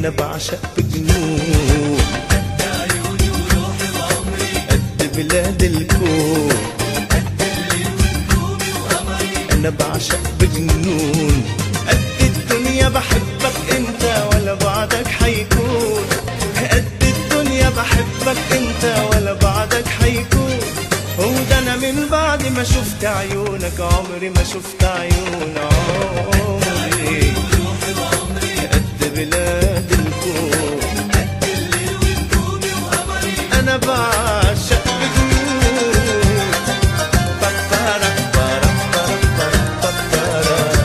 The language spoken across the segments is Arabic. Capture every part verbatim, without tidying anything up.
انا بعشق بجنون قد عيوني وروحي وعمري، قد بلاد الكون قد الليل ونجومي وقمري. انا بعشق بجنون قد الدنيا بحبك انت ولا بعدك حيكون قد الدنيا بحبك انت ولا بعدك حيكون هو ده انا من بعد ما شفت عيونك عمري ما شفت عيون عمري وروحي وعمري، قد بلاد الكون قد الليل ونجومي وقمري. انا بعشق بجنون بطارة بطارة بطارة بطارة.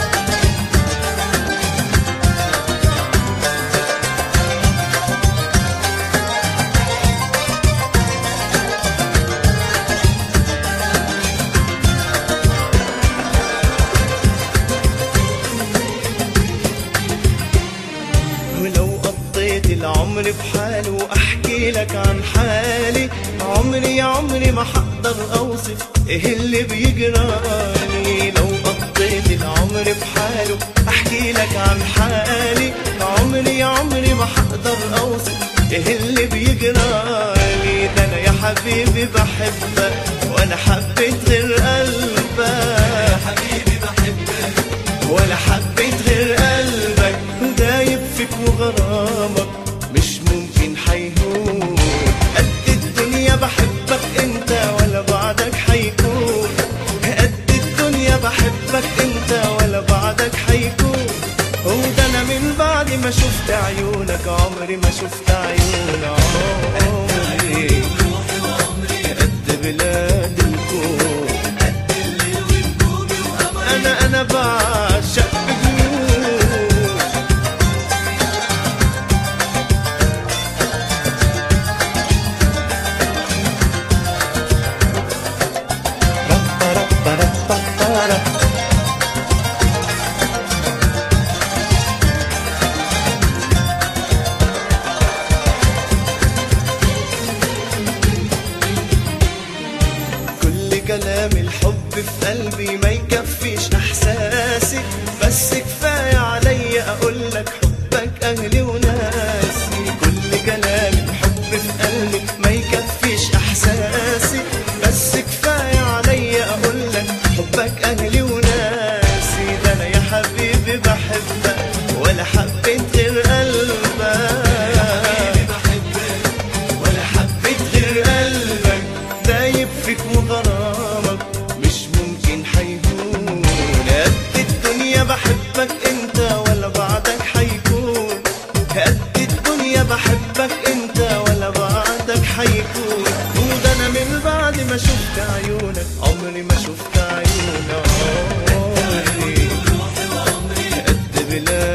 ولو قضيت العمر بحاله واحكي لك عن حالي عمري يا عمري ما حقدر اوصف ايه اللي بيجرالي لو قضيت العمر بحاله احكي لك عن حالي عمري يا عمري ما حقدر اوصف ايه اللي بيجرالي ده انا يا حبيبي بحبك وانا حبيت غير قلبك حبيبي بحبك، ولا حبيت غير قلبك دايب فيك وغرامك مش ممكن حيهون قد الدنيا بحبك انت ولا بعدك حيكون قد الدنيا بحبك انت ولا بعدك حيكون هو ده انا من بعد ما شفت عيونك عمري ما شفت عيون عمري وروحي وعمري، قد بلاد الكون قد الليل ونجومي وقمري. انا انا بعشق بجنون ربا ربا ربا ربا. كل كلام الحب في قلبي ما يكفيش احساسي بس كفايه عليا اقول لك حبك اهلي وناسي كل كلام الحب في قلبي ما يكفيش احساسي بس كفايه عليا اقول لك حبك اهلي وناسي ده انا يا حبيبي بحبك ولا حبيت غير قلبك ولا حبيت غير قلبك دايب فيك وغرامك مش ممكن حيهون قد الدنيا بحبك انت ولا بعدك حيكون قد الدنيا بحبك انت ولا بعدك حيكون وده انا من بعد ما شفت عيونك عمري ما شفت عيون عمري وروحي وعمري، قد بلاد